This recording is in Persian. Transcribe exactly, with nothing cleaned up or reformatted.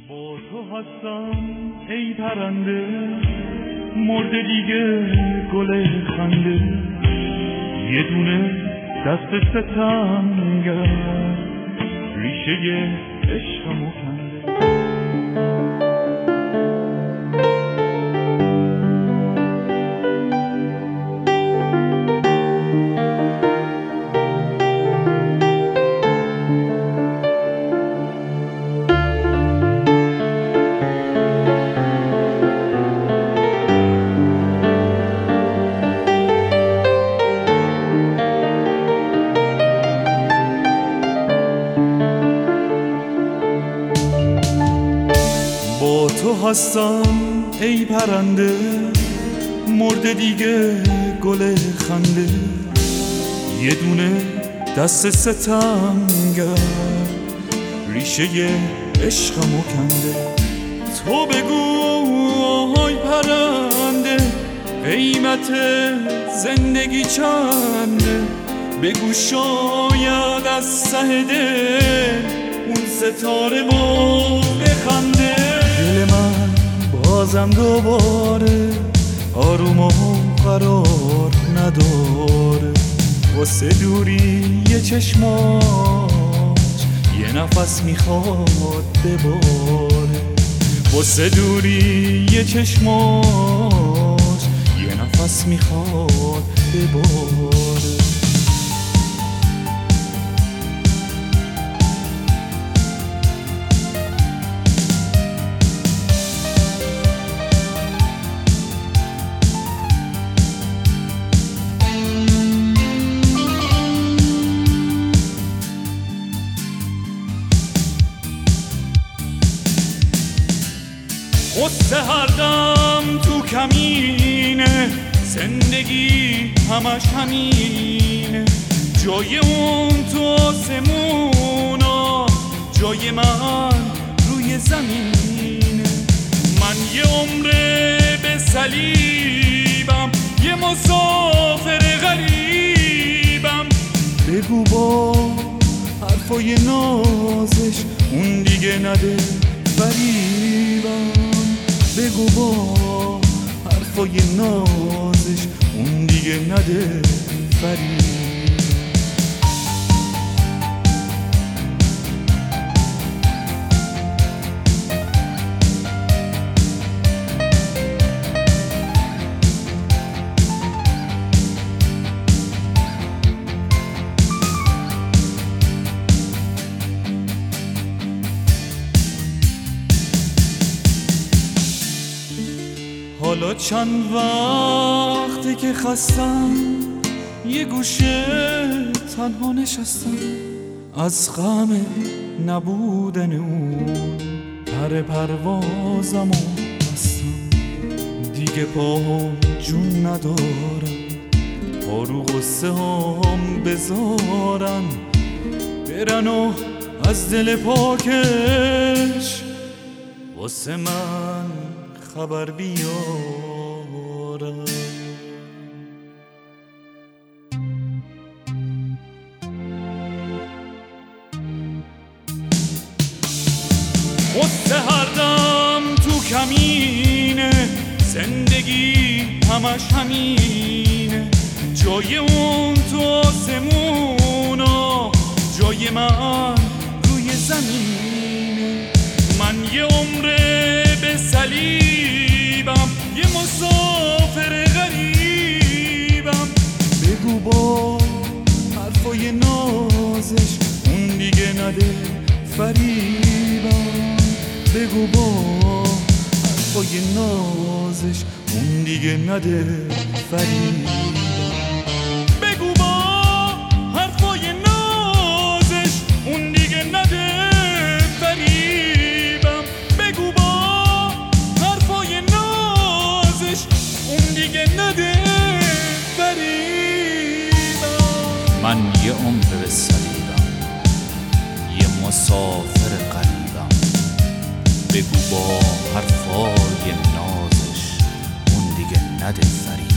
با تو هستم ای پرنده، مرده دیگه گل خنده، یه دونه دست ستمگر ریشه عشقمو کنده. با تو هستم ای پرنده، مرده دیگه گل خنده، یه دونه دست ستمگر ریشه عشقمو کنده. تو بگو آهای پرنده، قیمت زندگی چنده؟ بگو شاید از ته دل اون ستاره ما بخنده. دل من بازم دوباره آروم و قرار نداره، واسه دوری یه چشماش یه نفس میخواد بباره، واسه دوری یه چشماش یه نفس میخواد بباره. قصه هر دم تو کمینه، زندگی همش همینه، جای اون تو آسمونا، جای من روی زمینه. من یه عمره به صلیبم، یه مسافر غریبم. بگو با حرفای نازش اون دیگه نده فریبم، بگو با حرفای نازش اون دیگه نده فریب. حالا چند وقتی که خستم، یه گوشه تنها نشستم، از غم نبودن اون پر پروازمو بستم. دیگه پاهم جون ندارم، پا رو غصه هم بذارن، برن و از دل پاکش واسه من خبر بیارم. غصه هر دم تو کمینه، زندگی همش همینه، جای اون تو آسمونا، جای من روی زمینه. من یه عمره به صلیبم، یه مسافر غریبم. بگو با حرفای نازش اون دیگه نده فریبم، بگو با حرفای نازش اون دیگه نده فریبم، بگو با حرفای نازش اون دیگه نده فریبم، بگو با حرفای نازش اون دیگه نده فریبم. من یه عمر به صلیبم، یه مسافر غریبم. بگو با حرفای نازش اون دیگه نده فریبم.